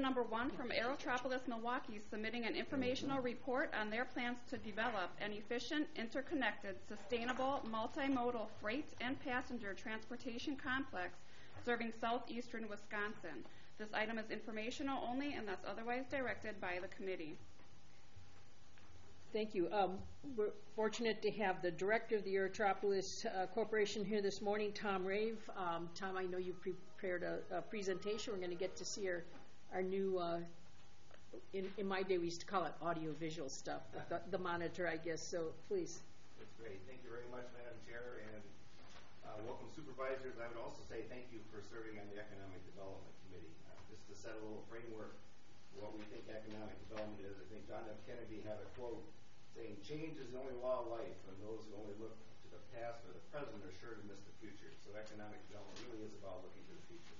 item number 1 from Aerotropolis Milwaukee, submitting an informational report on their plans to develop an efficient, interconnected, sustainable, multimodal freight and passenger transportation complex serving southeastern Wisconsin. This item is informational only unless otherwise directed by the committee. Thank you. We're fortunate to have the director of the Aerotropolis Corporation here this morning, Tom Rave. Tom, I know you've prepared a presentation. We're going to get to see our new, in my day we used to call it audio-visual stuff, the monitor, I guess. So please. That's great. Thank you very much, Madam Chair, and welcome supervisors. I would also say thank you for serving on the Economic Development Committee. Just to set a little framework for what we think economic development is, I think John F. Kennedy had a quote saying, "Change is the only law of life, and those who only look to the past or the present are sure to miss the future." So economic development really is about looking to the future.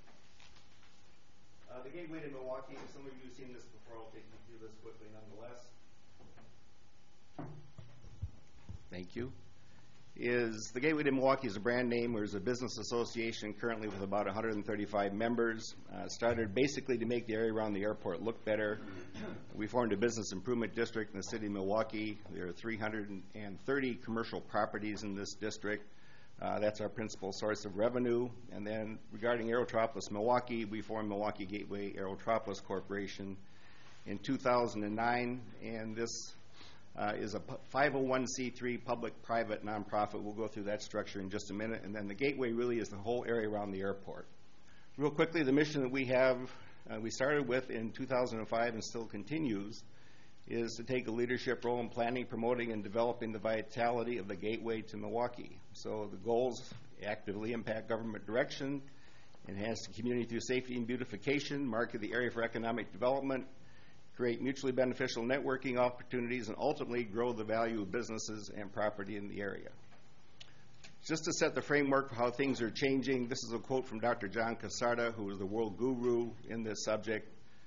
The Gateway to Milwaukee, some of you have seen this before, I'll take you through this quickly nonetheless. Thank you. The Gateway to Milwaukee is a brand name. There's a business association currently with about 135 members. Started basically to make the area around the airport look better. We formed a business improvement district in the city of Milwaukee. There are 330 commercial properties in this district. That's our principal source of revenue. And then regarding Aerotropolis Milwaukee, we formed Milwaukee Gateway Aerotropolis Corporation in 2009, and this is a 501c3 public-private nonprofit. We'll go through that structure in just a minute. And then the Gateway really is the whole area around the airport. Real quickly, the mission that we have, we started with in 2005 and still continues, is to take a leadership role in planning, promoting, and developing the vitality of the Gateway to Milwaukee. So the goals actively impact government direction, enhance the community through safety and beautification, market the area for economic development, create mutually beneficial networking opportunities, and ultimately grow the value of businesses and property in the area. Just to set the framework for how things are changing, this is a quote from Dr. John Casarda, who is the world guru in this subject.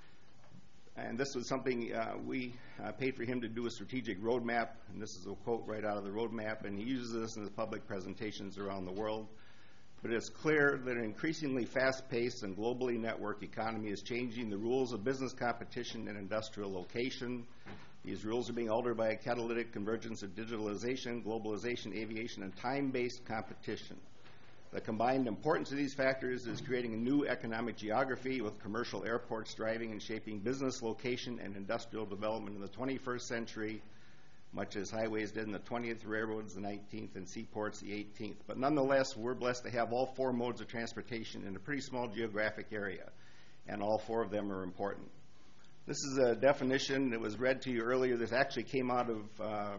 And this was something we paid for him to do a strategic roadmap, and this is a quote right out of the roadmap, and he uses this in his public presentations around the world. But it's clear that an increasingly fast-paced and globally networked economy is changing the rules of business competition and industrial location. These rules are being altered by a catalytic convergence of digitalization, globalization, aviation, and time-based competition. The combined importance of these factors is creating a new economic geography with commercial airports driving and shaping business location and industrial development in the 21st century, much as highways did in the 20th, railroads the 19th, and seaports the 18th. But nonetheless, we're blessed to have all four modes of transportation in a pretty small geographic area, and all four of them are important. This is a definition that was read to you earlier. This actually came out of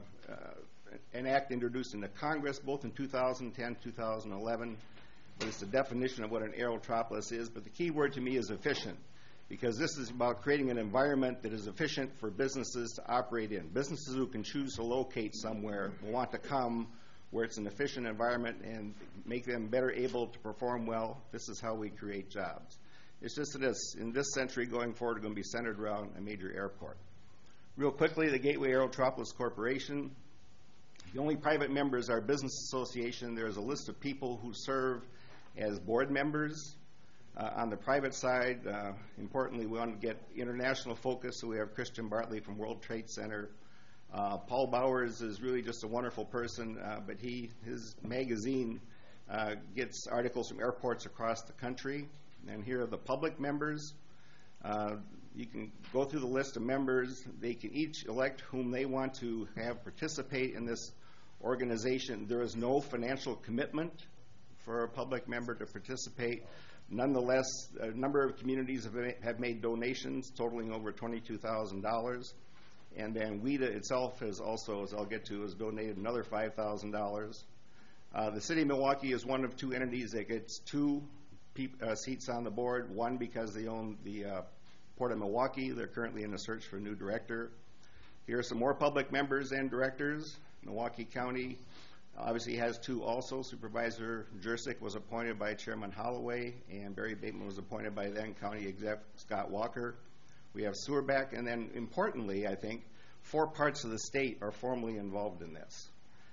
an act introduced into Congress both in 2010, 2011. But it's the definition of what an aerotropolis is. But the key word to me is efficient, because this is about creating an environment that is efficient for businesses to operate in. Businesses who can choose to locate somewhere will want to come where it's an efficient environment and make them better able to perform well. This is how we create jobs. It's just that in this century going forward, we're going to be centered around a major airport. Real quickly, the Gateway Aerotropolis Corporation. The only private member is our business association. There's a list of people who serve as board members. On the private side, importantly, we want to get international focus, so we have Christian Bartley from World Trade Center. Paul Bowers is really just a wonderful person, but his magazine gets articles from airports across the country. And here are the public members. You can go through the list of members. They can each elect whom they want to have participate in this organization. There is no financial commitment for a public member to participate. Nonetheless, a number of communities have made donations totaling over $22,000. And then WIDA itself has also, as I'll get to, has donated another $5,000. The city of Milwaukee is one of two entities that gets two seats on the board, one because they own the Port of Milwaukee. They're currently in a search for a new director. Here are some more public members and directors. Milwaukee County obviously has two also. Supervisor Jurczyk was appointed by Chairman Holloway, and Barry Bateman was appointed by then County Exec Scott Walker. We have Sewerbeck, and then importantly, I think, 4 parts of the state are formally involved in this.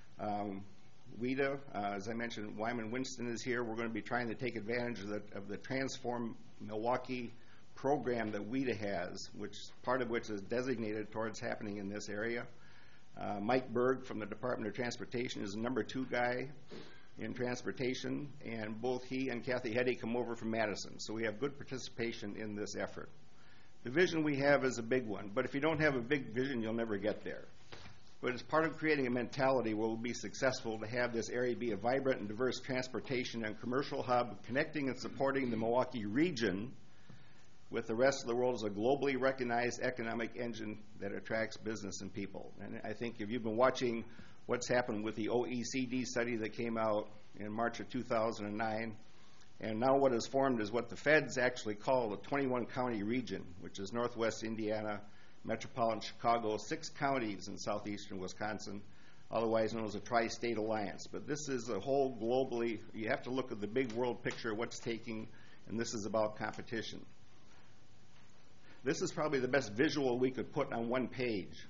WIDA, as I mentioned, Wyman Winston is here. We're going to be trying to take advantage of the Transform Milwaukee program that WIDA has, which part of which is designated towards happening in this area. Mike Berg from the Department of Transportation is the number 2 guy in transportation, and both he and Kathy Heddy come over from Madison. So we have good participation in this effort. The vision we have is a big one, but if you don't have a big vision, you'll never get there. But it's part of creating a mentality where we'll be successful to have this area be a vibrant and diverse transportation and commercial hub, connecting and supporting the Milwaukee region with the rest of the world as a globally recognized economic engine that attracts business and people. And I think if you've been watching what's happened with the OECD study that came out in March of 2009, and now what is formed is what the feds actually call the 21-county region, which is Northwest Indiana, Metropolitan Chicago, 6 counties in southeastern Wisconsin, otherwise known as a Tri-State Alliance. But this is a whole globally, you have to look at the big world picture, what's taking, and this is about competition. This is probably the best visual we could put on one page.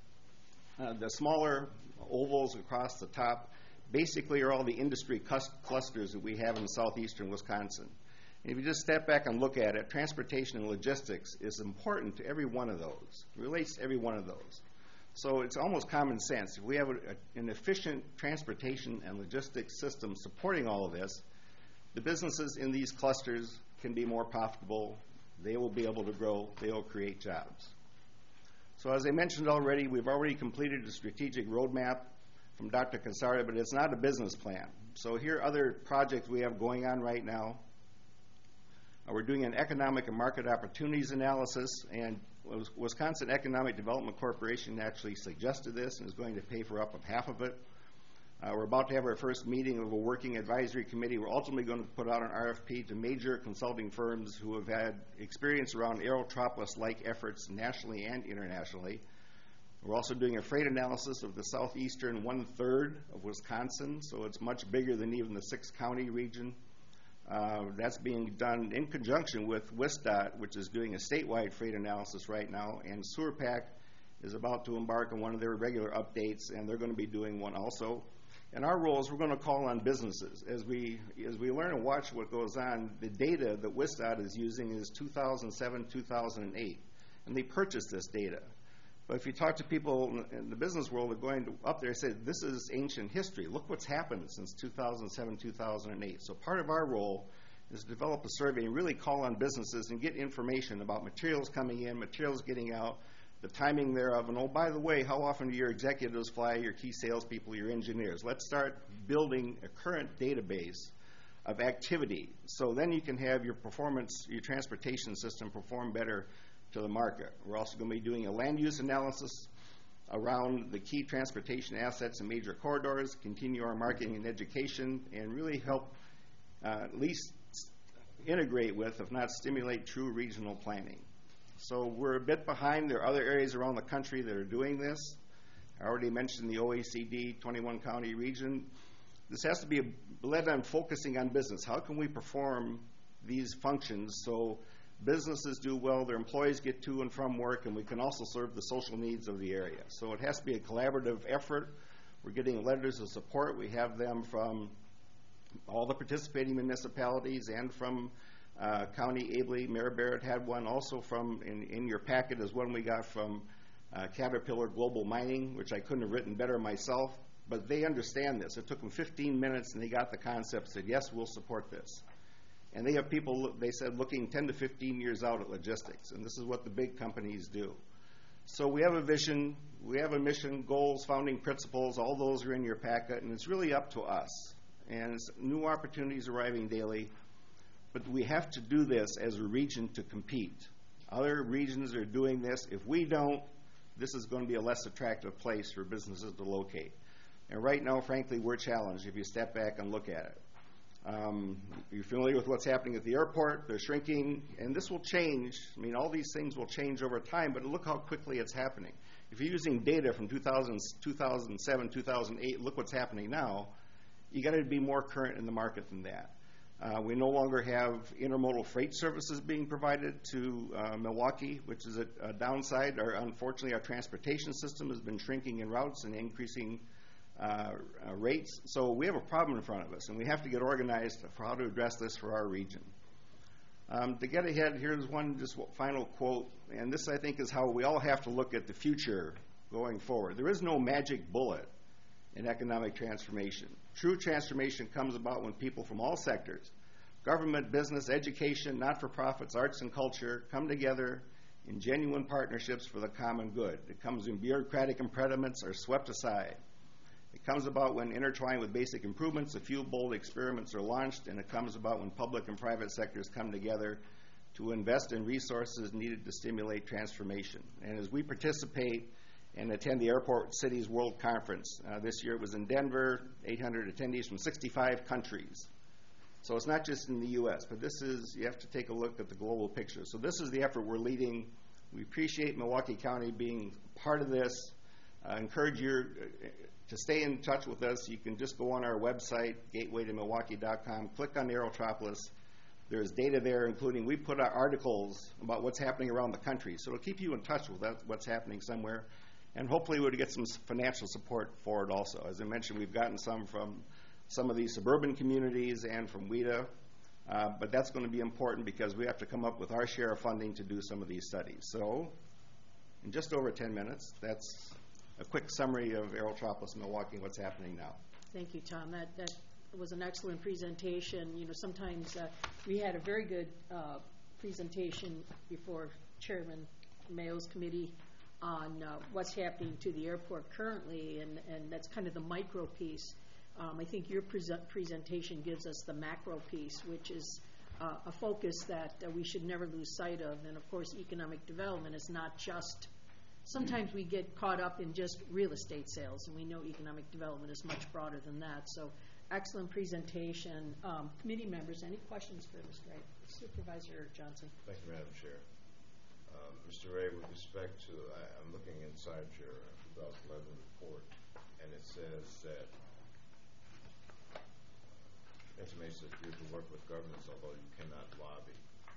The smaller ovals across the top basically are all the industry clusters that we have in southeastern Wisconsin. And if you just step back and look at it, transportation and logistics is important to every one of those. It relates to every one of those. So it's almost common sense. If we have an efficient transportation and logistics system supporting all of this, the businesses in these clusters can be more profitable. They will be able to grow. They will create jobs. So as I mentioned already, we've already completed a strategic roadmap from Dr. Cansara, but it's not a business plan. So here are other projects we have going on right now. We're doing an economic and market opportunities analysis, and Wisconsin Economic Development Corporation actually suggested this and is going to pay for up of half of it. We're about to have our first meeting of a working advisory committee. We're ultimately going to put out an RFP to major consulting firms who have had experience around Aerotropolis-like efforts nationally and internationally. We're also doing a freight analysis of the southeastern 1/3 of Wisconsin, so it's much bigger than even the 6-county region. That's being done in conjunction with WSDOT, which is doing a statewide freight analysis right now, and SewerPAC is about to embark on one of their regular updates, and they're going to be doing one also. And our role is we're going to call on businesses. As we learn and watch what goes on, the data that WSDOT is using is 2007, 2008, and they purchased this data. But if you talk to people in the business world, they're going up there and say, this is ancient history. Look what's happened since 2007, 2008. So part of our role is to develop a survey and really call on businesses and get information about materials coming in, materials getting out, the timing thereof, and oh, by the way, how often do your executives fly, your key salespeople, your engineers? Let's start building a current database of activity. So then you can have your performance, your transportation system perform better to the market. We're also going to be doing a land use analysis around the key transportation assets and major corridors, continue our marketing and education, and really help at least integrate with, if not stimulate, true regional planning. So we're a bit behind. There are other areas around the country that are doing this. I already mentioned the OECD 21-county region. This has to be led on focusing on business. How can we perform these functions so businesses do well, their employees get to and from work, and we can also serve the social needs of the area? So it has to be a collaborative effort. We're getting letters of support. We have them from all the participating municipalities and from County Abley. Mayor Barrett had one also from, in your packet is one we got from Caterpillar Global Mining, which I couldn't have written better myself, but they understand this. It took them 15 minutes, and they got the concept, said, yes, we'll support this. And they have people, they said, looking 10 to 15 years out at logistics, and this is what the big companies do. So we have a vision, we have a mission, goals, founding principles, all those are in your packet, and it's really up to us. And it's new opportunities arriving daily, but we have to do this as a region to compete. Other regions are doing this. If we don't, this is going to be a less attractive place for businesses to locate. And right now, frankly, we're challenged if you step back and look at it. You're familiar with what's happening at the airport. They're shrinking, and this will change. I mean, all these things will change over time, but look how quickly it's happening. If you're using data from 2007, 2008, look what's happening now. You got to be more current in the market than that. We no longer have intermodal freight services being provided to Milwaukee, which is a downside. Unfortunately, our transportation system has been shrinking in routes and increasing rates. So we have a problem in front of us, and we have to get organized for how to address this for our region. To get ahead, here's one just final quote, and this I think is how we all have to look at the future going forward. There is no magic bullet in economic transformation. True transformation comes about when people from all sectors, government, business, education, not-for-profits, arts and culture, come together in genuine partnerships for the common good. It comes when bureaucratic impediments are swept aside. It comes about when intertwined with basic improvements, a few bold experiments are launched, and it comes about when public and private sectors come together to invest in resources needed to stimulate transformation. And as we participate and attend the Airport Cities World Conference, this year it was in Denver, 800 attendees from 65 countries. So it's not just in the U.S., but you have to take a look at the global picture. So this is the effort we're leading. We appreciate Milwaukee County being part of this. Encourage you to stay in touch with us. You can just go on our website, gatewaytomilwaukee.com, click on Aerotropolis. There's data there, including we put out articles about what's happening around the country. So it'll keep you in touch with what's happening somewhere. And hopefully we'll get some financial support for it also. As I mentioned, we've gotten some from some of these suburban communities and from WIDA. But that's going to be important because we have to come up with our share of funding to do some of these studies. So in just over 10 minutes, that's a quick summary of Aerotropolis Milwaukee and what's happening now. Thank you, Tom. That was an excellent presentation. You know, sometimes we had a very good presentation before Chairman Mayo's committee on what's happening to the airport currently, and that's kind of the micro piece. I think your presentation gives us the macro piece, which is a focus that we should never lose sight of. And, of course, economic development is not just – sometimes we get caught up in just real estate sales, and we know economic development is much broader than that. So excellent presentation. Committee members, any questions for Mr. Ray? Supervisor Johnson. Thank you, Madam Chair. Mr. Ray, with respect to – I'm looking inside your 2011 report, and it says that intimates that you're to work with governments, although you cannot lobby.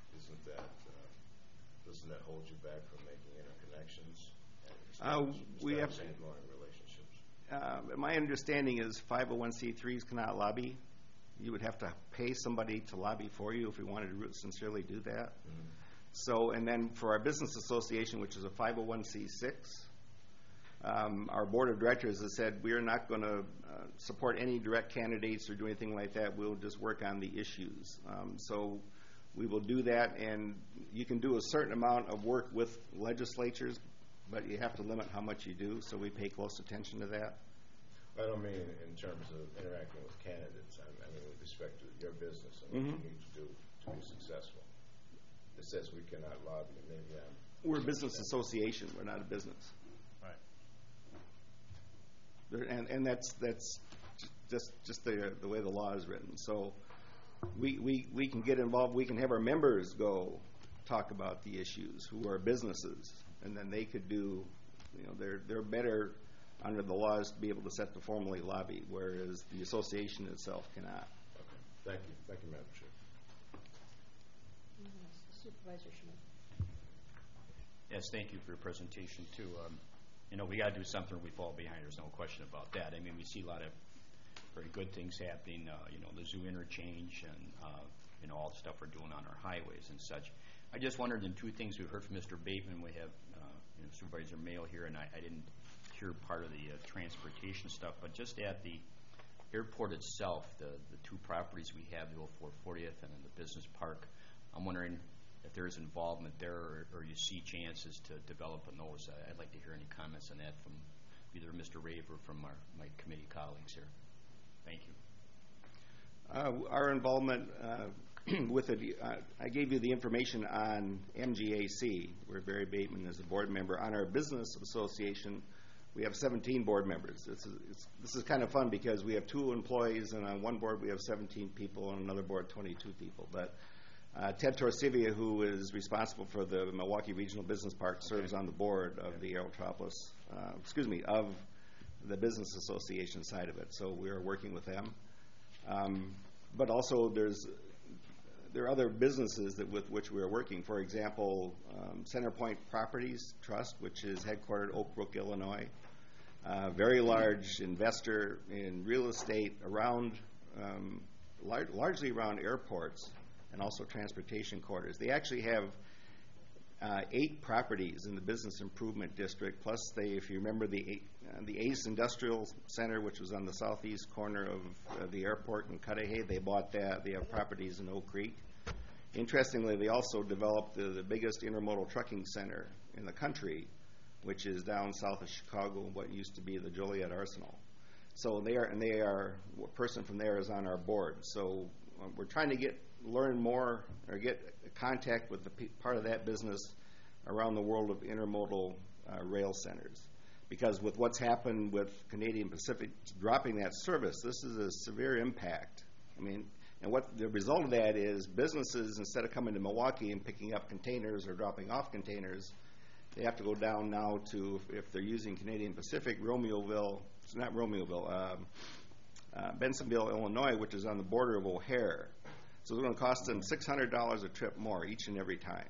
Doesn't that hold you back from making interconnections and establishing relationships? My understanding is 501c3s cannot lobby. You would have to pay somebody to lobby for you if we wanted to sincerely do that. Mm-hmm. So, and then for our business association, which is a 501c6, our board of directors has said we are not going to support any direct candidates or do anything like that. We'll just work on the issues. So we will do that, and you can do a certain amount of work with legislatures, but you have to limit how much you do, so we pay close attention to that. I don't mean in terms of interacting with candidates. I mean with respect to your business and what you need to do to be successful. It says we cannot lobby. Maybe we're a business association. We're not a business. And that's just the way the law is written. So we can get involved. We can have our members go talk about the issues who are businesses, and then they could do. You know, they're better under the laws to be able to set to formally lobby, whereas the association itself cannot. Okay. Thank you, Madam Chair. Supervisor Schmidt. Yes, thank you for your presentation too. You know, we got to do something or we fall behind. There's no question about that. I mean, we see a lot of very good things happening, you know, the zoo interchange and, you know, all the stuff we're doing on our highways and such. I just wondered, in two things we heard from Mr. Bateman, we have you know, Supervisor Mayo here, and I didn't hear part of the transportation stuff, but just at the airport itself, the two properties we have, the 0440th and then the business park, I'm wondering if there is involvement there or you see chances to develop on those. I'd like to hear any comments on that from either Mr. Rave or from my committee colleagues here. Thank you. Our involvement with it, I gave you the information on MGAC, where Barry Bateman is a board member. On our business association, we have 17 board members. This is kind of fun because we have 2 employees, and on one board we have 17 people, on another board 22 people. But Ted Torsivia, who is responsible for the Milwaukee Regional Business Park, serves on the board of the Aerotropolis, of the Business Association side of it. So we are working with them. But also there are other businesses with which we are working. For example, Centerpoint Properties Trust, which is headquartered in Oak Brook, Illinois. Very large investor in real estate around, largely around airports. and also transportation corridors. They actually have 8 properties in the business improvement district, plus if you remember the Ace Industrial Center, which was on the southeast corner of the airport in Cudahy, they bought that. They have properties in Oak Creek. Interestingly, they also developed the biggest intermodal trucking center in the country, which is down south of Chicago, what used to be the Joliet Arsenal. So a person from there is on our board. So we're trying to learn more or get contact with the part of that business around the world of intermodal rail centers. Because with what's happened with Canadian Pacific dropping that service, this is a severe impact. I mean, and what the result of that is businesses, instead of coming to Milwaukee and picking up containers or dropping off containers, they have to go down now to, if they're using Canadian Pacific, Bensonville, Illinois, which is on the border of O'Hare. So it's going to cost them $600 a trip more each and every time.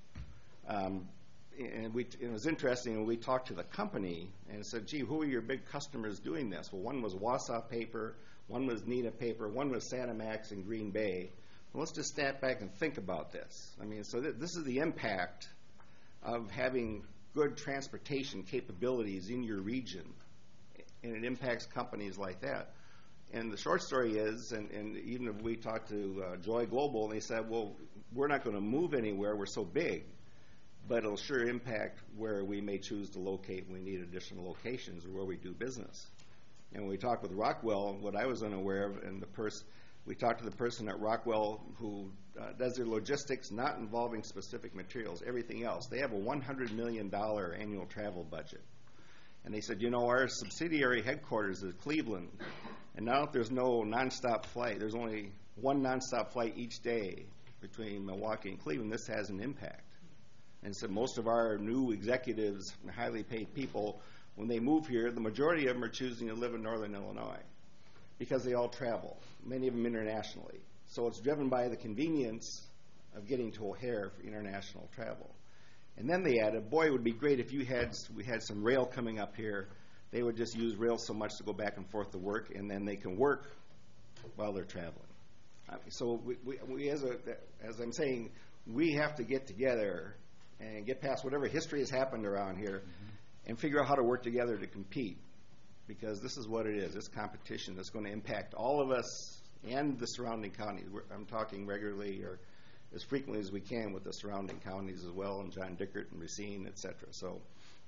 And it was interesting when we talked to the company and said, gee, who are your big customers doing this? Well, one was Wausau Paper, one was Neenah Paper, one was Sanimax in Green Bay. Well, let's just step back and think about this. I mean, so this is the impact of having good transportation capabilities in your region, and it impacts companies like that. And the short story is, and even if we talked to Joy Global, and they said, well, we're not going to move anywhere, we're so big, but it'll sure impact where we may choose to locate when we need additional locations or where we do business. And when we talked with Rockwell, what I was unaware of, and we talked to the person at Rockwell who does their logistics not involving specific materials, everything else. They have a $100 million annual travel budget. And they said, our subsidiary headquarters is Cleveland, and now if there's no nonstop flight, there's only one nonstop flight each day between Milwaukee and Cleveland, this has an impact. And so most of our new executives and highly paid people, when they move here, the majority of them are choosing to live in northern Illinois because they all travel, many of them internationally. So it's driven by the convenience of getting to O'Hare for international travel. And then they added, boy, it would be great if we had some rail coming up here. They would just use rail so much to go back and forth to work, and then they can work while they're traveling. So we as I'm saying, we have to get together and get past whatever history has happened around here and figure out how to work together to compete, because this is what it is. It's competition that's going to impact all of us and the surrounding counties. I'm talking regularly or as frequently as we can with the surrounding counties as well, and John Dickert and Racine, et cetera. So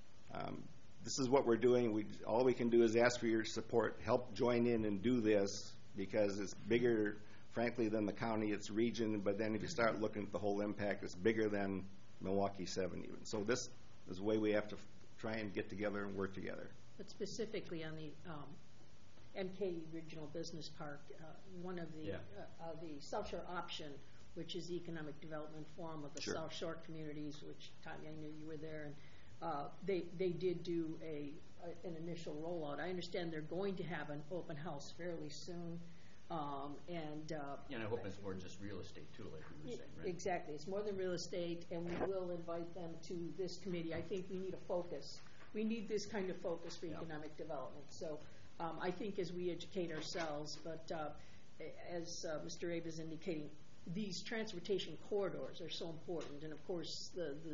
this is what we're doing. All we can do is ask for your support. Help join in and do this, because it's bigger, frankly, than the county, it's region. But then if you start looking at the whole impact, it's bigger than Milwaukee 7 even. So this is the way we have to try and get together and work together. But specifically on the MK Regional Business Park, one of the South Shore option, which is the Economic Development Forum of the South Shore communities, which, Tommy, I knew you were there, and they did do an initial rollout. I understand they're going to have an open house fairly soon. And I hope it's more than just real estate, too, like we were saying, right? Exactly. It's more than real estate, and we will invite them to this committee. I think we need a focus. We need this kind of focus for economic development. So I think as we educate ourselves, but as Mr. Abe is indicating, these transportation corridors are so important. And, of course,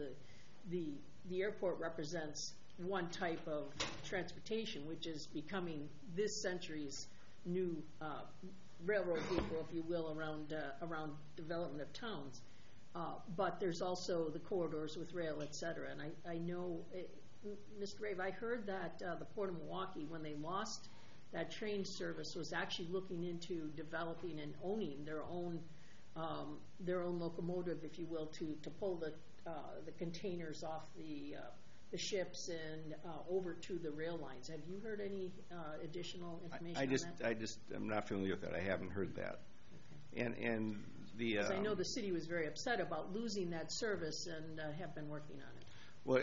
the airport represents one type of transportation, which is becoming this century's new railroad vehicle, if you will, around development of towns. But there's also the corridors with rail, et cetera. And I know, Mr. Rave, I heard that the Port of Milwaukee, when they lost that train service, was actually looking into developing and owning their own locomotive, if you will, to pull the containers off the ships and over to the rail lines. Have you heard any additional information on that? I'm not familiar with that. I haven't heard that. Okay. Because I know the city was very upset about losing that service and have been working on it. Well,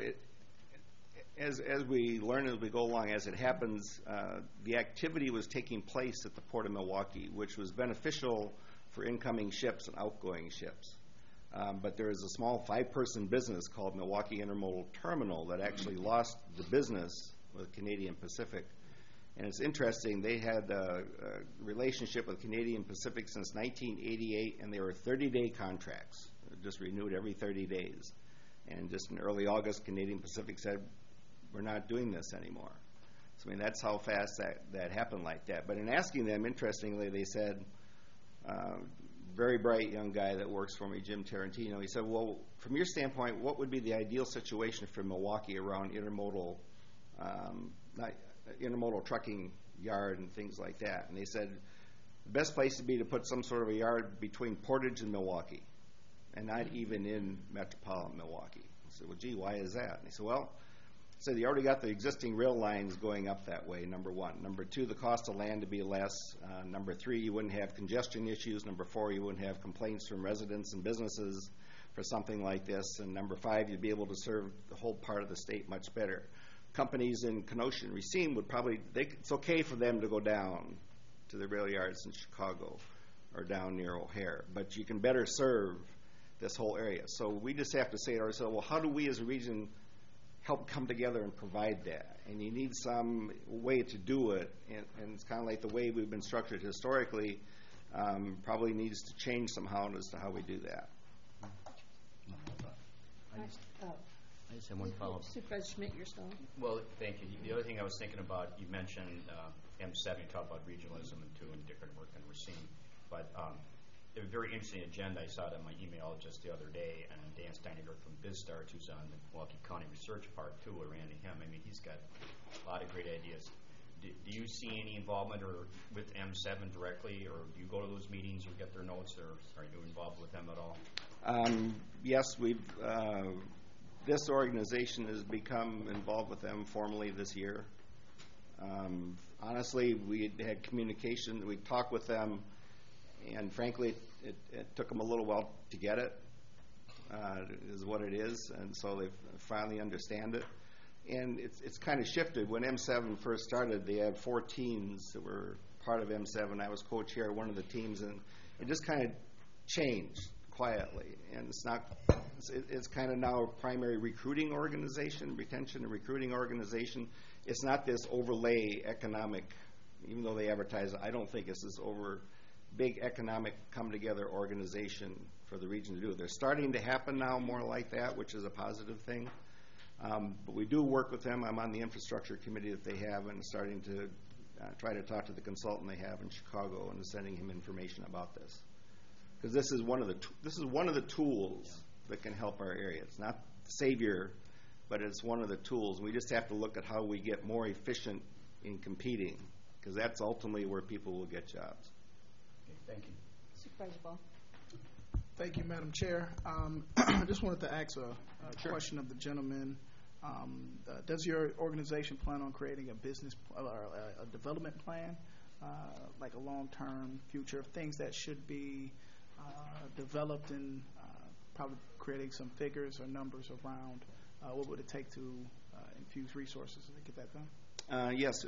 as we learn as we go along, as it happens, the activity was taking place at the Port of Milwaukee, which was beneficial for incoming ships and outgoing ships. But there is a small 5-person business called Milwaukee Intermodal Terminal that actually lost the business with Canadian Pacific. And it's interesting, they had a relationship with Canadian Pacific since 1988, and they were 30-day contracts, just renewed every 30 days. And just in early August, Canadian Pacific said, we're not doing this anymore. So, I mean, that's how fast that happened like that. But in asking them, interestingly, they said, very bright young guy that works for me, Jim Tarantino, he said, well, from your standpoint, what would be the ideal situation for Milwaukee around intermodal trucking yard and things like that? And they said, the best place would be to put some sort of a yard between Portage and Milwaukee, and not even in metropolitan Milwaukee. I said, well, gee, why is that? And he said, well, so you already got the existing rail lines going up that way, number one. Number two, the cost of land to be less. Number three, you wouldn't have congestion issues. Number four, you wouldn't have complaints from residents and businesses for something like this. And number five, you'd be able to serve the whole part of the state much better. Companies in Kenosha and Racine would probably, it's okay for them to go down to the rail yards in Chicago or down near O'Hare, but you can better serve this whole area. So we just have to say to ourselves, well, how do we as a region help come together and provide that? And you need some way to do it, and it's kind of like the way we've been structured historically, probably needs to change somehow as to how we do that. I just have one follow-up. Supervisor Schmidt, you're still on. Well, thank you. The other thing I was thinking about, you mentioned M7, you talked about regionalism and different work than we're seeing, but it was a very interesting agenda. I saw it in my email just the other day, and Dan Steininger from BizStart, who's on the Milwaukee County Research Park, too, or Randy Hem. I mean, he's got a lot of great ideas. Do you see any involvement with M7 directly, or do you go to those meetings or get their notes, or are you involved with them at all? Yes, this organization has become involved with them formally this year. Honestly, we had communication. We talked with them, and frankly, it took them a little while to get it, is what it is, and so they finally understand it. And it's kind of shifted. When M7 first started, they had 4 teams that were part of M7. I was co-chair of one of the teams, and it just kind of changed quietly. And it's kind of now a primary recruiting organization, retention and recruiting organization. It's not this overlay economic, even though they advertise it, I don't think it's this big economic come-together organization for the region to do. They're starting to happen now more like that, which is a positive thing. But we do work with them. I'm on the infrastructure committee that they have, and starting to try to talk to the consultant they have in Chicago and sending him information about this. Because this is one of the tools that can help our area. It's not the savior, but it's one of the tools. We just have to look at how we get more efficient in competing, because that's ultimately where people will get jobs. Okay, thank you. Supervisor Ball. Thank you, Madam Chair. I just wanted to ask a question of the gentleman. Does your organization plan on creating a business or a development plan, like a long-term future of things that should be developed, and probably creating some figures or numbers around what would it take to infuse resources to get that done? Yes.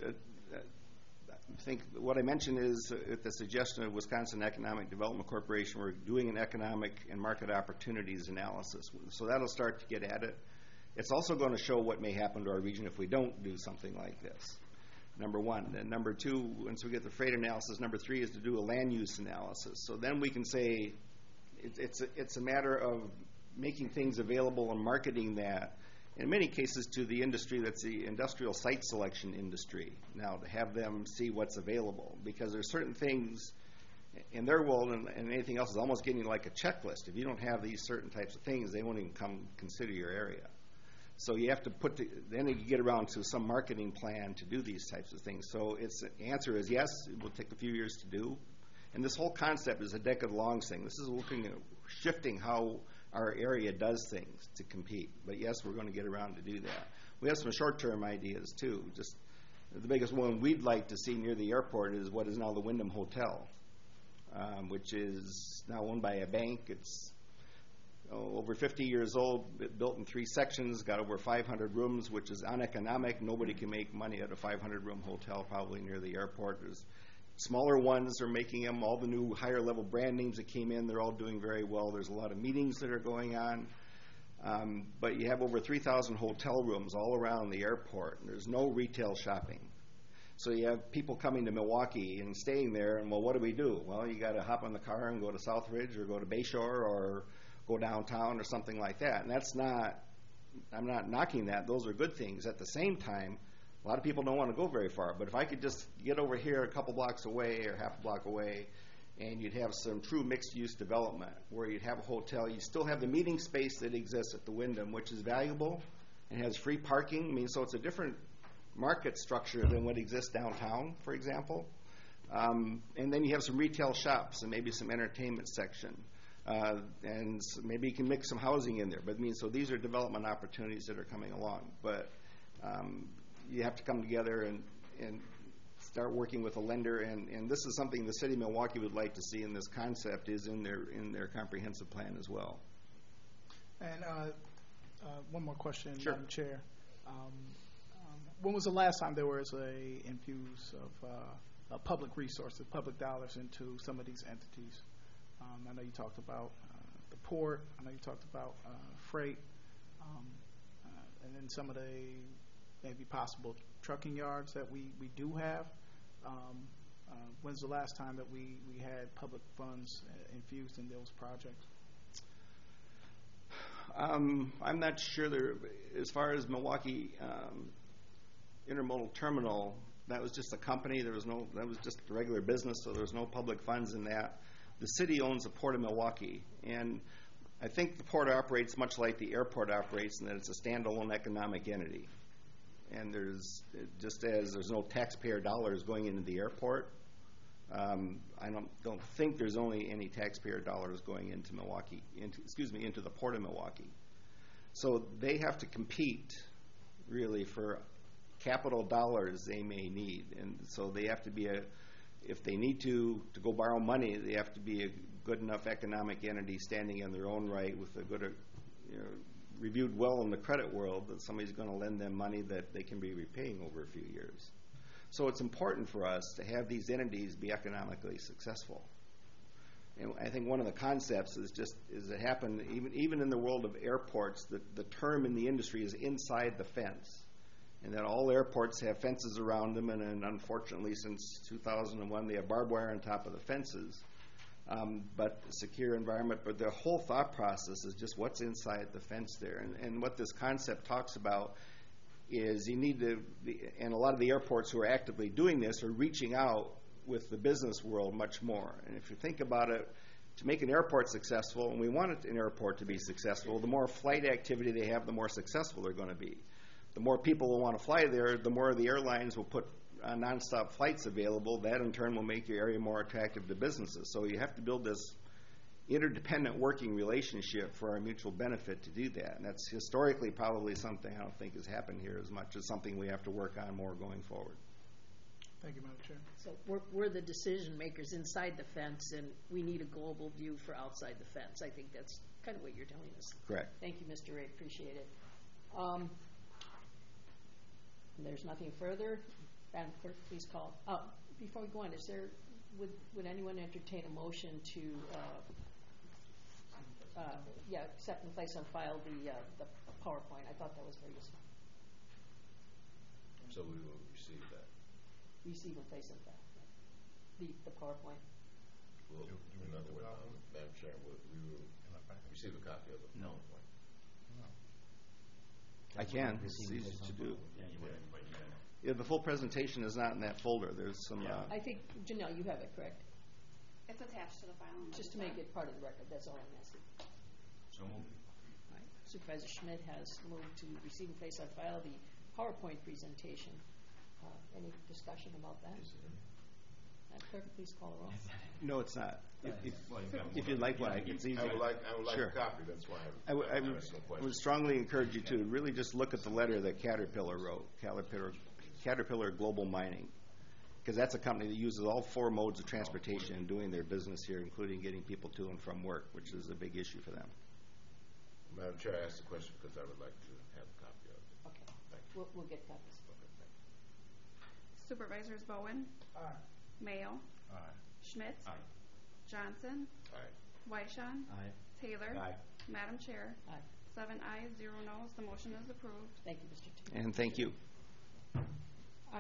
I think what I mentioned is at the suggestion of Wisconsin Economic Development Corporation, we're doing an economic and market opportunities analysis. So that'll start to get at it. It's also going to show what may happen to our region if we don't do something like this, number one. And number two, once we get the freight analysis, number three is to do a land use analysis. So then we can say it's a matter of making things available and marketing that, in many cases, to the industry that's the industrial site selection industry now, to have them see what's available. Because there's certain things in their world, and anything else is almost getting like a checklist. If you don't have these certain types of things, they won't even come consider your area. So you have to then you get around to some marketing plan to do these types of things. So the answer is yes, it will take a few years to do. And this whole concept is a decade-long thing. This is looking at shifting how our area does things to compete. But yes, we're going to get around to do that. We have some short-term ideas, too. Just the biggest one we'd like to see near the airport is what is now the Wyndham Hotel, which is now owned by a bank. It's over 50 years old, built in 3 sections, got over 500 rooms, which is uneconomic. Nobody can make money at a 500-room hotel probably near the airport. There's smaller ones are making them. All the new higher-level brand names that came in, they're all doing very well. There's a lot of meetings that are going on. But you have over 3,000 hotel rooms all around the airport, and there's no retail shopping. So you have people coming to Milwaukee and staying there, and well, what do? Well, you got to hop on the car and go to Southridge or go to Bayshore or go downtown or something like that. And that's not, I'm not knocking that. Those are good things. At the same time, a lot of people don't want to go very far. But if I could just get over here a couple blocks away or half a block away, and you'd have some true mixed-use development where you'd have a hotel, you still have the meeting space that exists at the Wyndham, which is valuable and has free parking. I mean, so it's a different market structure than what exists downtown, for example. And then you have some retail shops and maybe some entertainment section. And maybe you can mix some housing in there. But I mean, so these are development opportunities that are coming along. But you have to come together and start working with a lender. And this is something the city of Milwaukee would like to see in this concept is in their comprehensive plan as well. And one more question, Sure. Madam Chair. When was the last time there was a infuse of public resources, public dollars into some of these entities? I know you talked about the port. I know you talked about freight, and then some of the maybe possible trucking yards that we do have. When's the last time that we had public funds infused in those projects? I'm not sure there, as far as Milwaukee Intermodal Terminal, that was just a company. That was just a regular business, so there was no public funds in that. The city owns the Port of Milwaukee, and I think the port operates much like the airport operates in that it's a standalone economic entity. And just as there's no taxpayer dollars going into the airport, I don't think there's only any taxpayer dollars going into Milwaukee, into the Port of Milwaukee. So they have to compete really for capital dollars they may need, and so they have to be if they need to go borrow money, they have to be a good enough economic entity standing in their own right with a good, reviewed well in the credit world that somebody's going to lend them money that they can be repaying over a few years. So it's important for us to have these entities be economically successful. And I think one of the concepts is it happened even in the world of airports, the term in the industry is inside the fence. And that all airports have fences around them, and unfortunately since 2001 they have barbed wire on top of the fences. But secure environment, but the whole thought process is just what's inside the fence there. And what this concept talks about is you need to, and a lot of the airports who are actively doing this are reaching out with the business world much more. And if you think about it, to make an airport successful, and we want an airport to be successful, the more flight activity they have, the more successful they're going to be. The more people will want to fly there, the more the airlines will put nonstop flights available. That in turn will make your area more attractive to businesses. So you have to build this interdependent working relationship for our mutual benefit to do that. And that's historically probably something I don't think has happened here as much as something we have to work on more going forward. Thank you, Madam Chair. So we're the decision makers inside the fence, and we need a global view for outside the fence. I think that's kind of what you're telling us. Correct. Thank you, Mr. Ray. Appreciate it. There's nothing further. Madam Clerk, please call. Before we go on, would anyone entertain a motion to accept and place on file the PowerPoint? I thought that was very useful. So we will receive that. Receive and place on file. The PowerPoint. We'll, in other words, Madam Chair, we will receive a copy of the PowerPoint. I can. It's easy to do. Yeah, you would. Yeah, the full presentation is not in that folder. There's some. I think, Janelle, you have it, correct? It's attached to the file. Just to make it part of the record, that's all I'm asking. So moved. All right. Supervisor Schmidt has moved to receive and place on file the PowerPoint presentation. Any discussion about that? Madam Clerk, please call the roll. No, it's not. If you'd like one, it's easy. I would like Sure. a copy. That's why I would strongly encourage you to really just look at the letter that Caterpillar wrote, Caterpillar Global Mining, because that's a company that uses all four modes of transportation in doing their business here, including getting people to and from work, which is a big issue for them. Madam Chair, I asked the question because I would like to have a copy of it. Okay. Thank you. We'll get copies. Okay, thank you. Supervisors Bowen, Aye. Mayo, Schmidt, Aye. Johnson, Aye. Weishan, Aye. Taylor, Aye. Madam Chair, Aye. 7 ayes, 0 noes. The motion is approved. Thank you, Mr. Chair. And thank you.